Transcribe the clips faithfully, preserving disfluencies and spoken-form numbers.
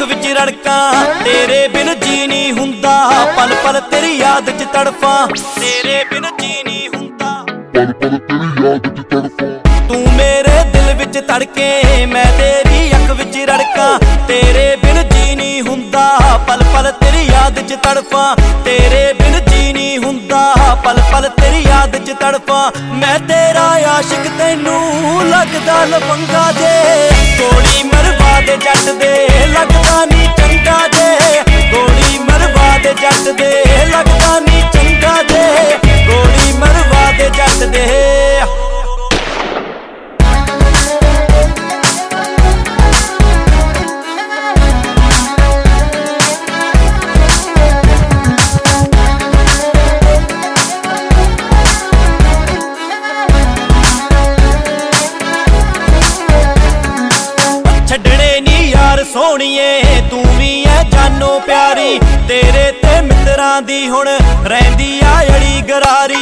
विच रड़कां तेरे बिन जी नहीं हुंदा पल पल तेरी याद च तड़फां तेरे बिन जी नहीं हुंदा पल पल तेरी याद च तड़फां तू मेरे दिल विच तड़के मैं तेरी अख विच रड़कां तेरे बिन जी नहीं हुंदा पल पल तेरी याद च तड़फां तेरे बिन जी नहीं हुंदा पल पल तेरी याद च तड़फां मैं तेरा आशिक तैनू लगदा लफंगा जे गोली मरवा दे जट दे लगदा नी चंगा जे गोली मरवा दे जट दे लगदा नी चंगा जे गोली मरवा दे जट दे सोहणीए तू भी है जानो प्यारी तेरे ते मित्रां दी हुण रहिंदी आ अड़ी गरारी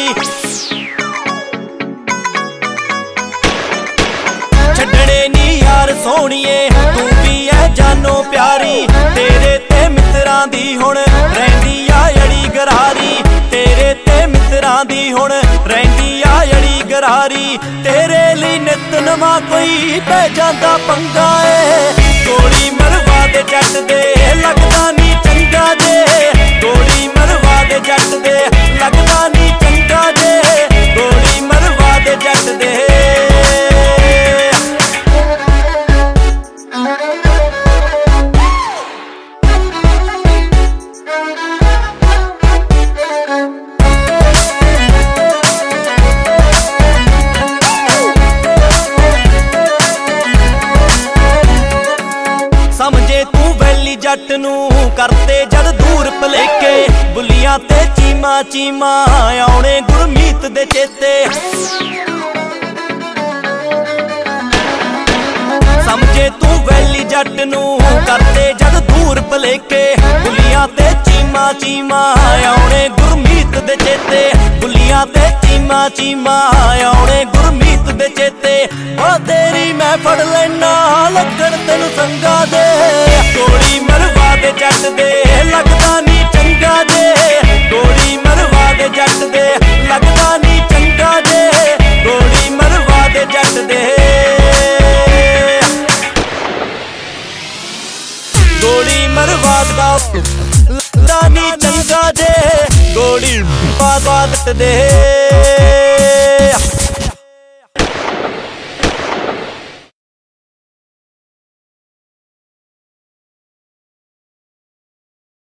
छड्डणे नी यार सोहणीए तू भी है जानो प्यारी तेरे ते मित्रां दी हुण रहिंदी आ अड़ी गरारी तेरे ते मित्रां दी हुण रहिंदी आ अड़ी गरारी तेरे लई नित नवां कोई पै जांदा पंगा ए गोली मरवा दे जट दे लगदा नी चंगा जे गोली मरवा दे जट दे लगदा नी चंगा जे गोली मरवा दे जट दे समझे तू वैली जट नू करते जद दूर भलेके बुलियां ते चीमा चीमा आउणे गुरमीत दे चेते समझे तू वैली जट नू करते जद दूर भलेके बुलियां ते चीमा चीमा आउणे गुरमीत दे चेते बुलियां ते चीमा चीमा आउणे गुरमीत दे चेते ओ तेरी मैं फड़ लेना लगन तेनू संगा दे गोली मरवा दे जट दे लगदा नी चंगा जे गोली मरवा दे जट दे लगदा नी चंगा जे गोली मरवा दे जट दे गोली मरवा दा लगदा नी चंगा जे गोली मरवा दे